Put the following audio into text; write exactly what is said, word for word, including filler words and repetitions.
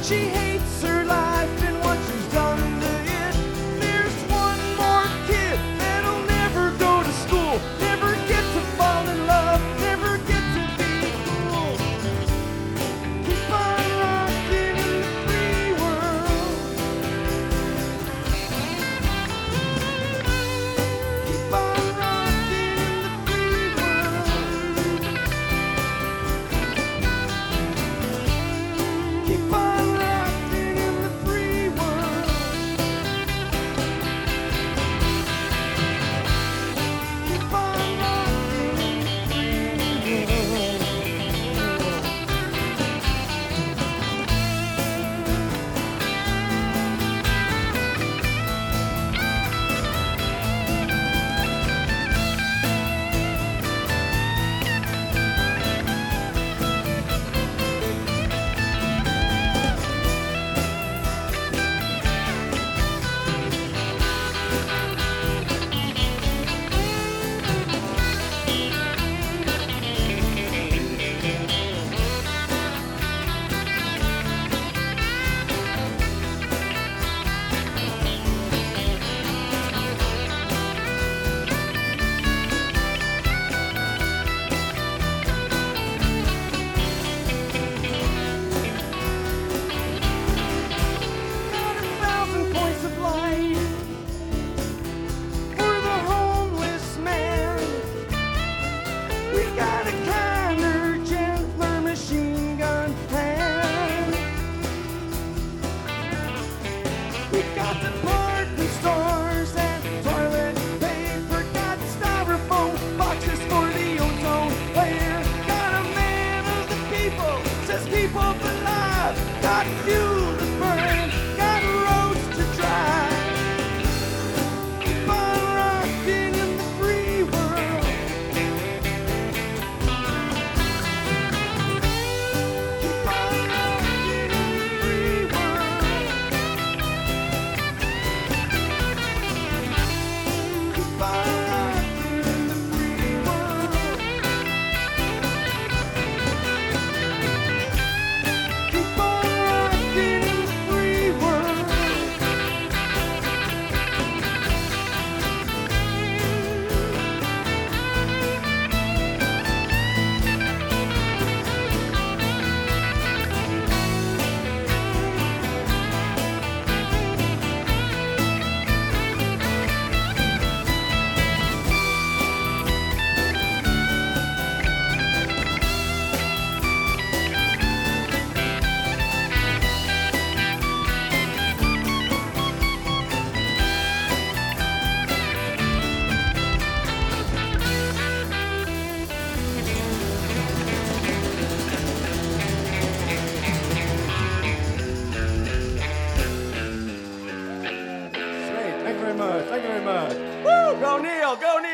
She hates her life and what she's done to it. There's one more kid that'll never go to school, never get to fall in love, never get to be cool. Keep on rocking in the free world. Keep on rocking in the free world. Keep on keep hope alive, got fuel to burn, got roads to drive. Keep on rocking in the free world. Keep on rocking in the free world. Keep on rocking in the free world. Thank you very much. Thank you very much. Woo! Go Neil! Go Neil!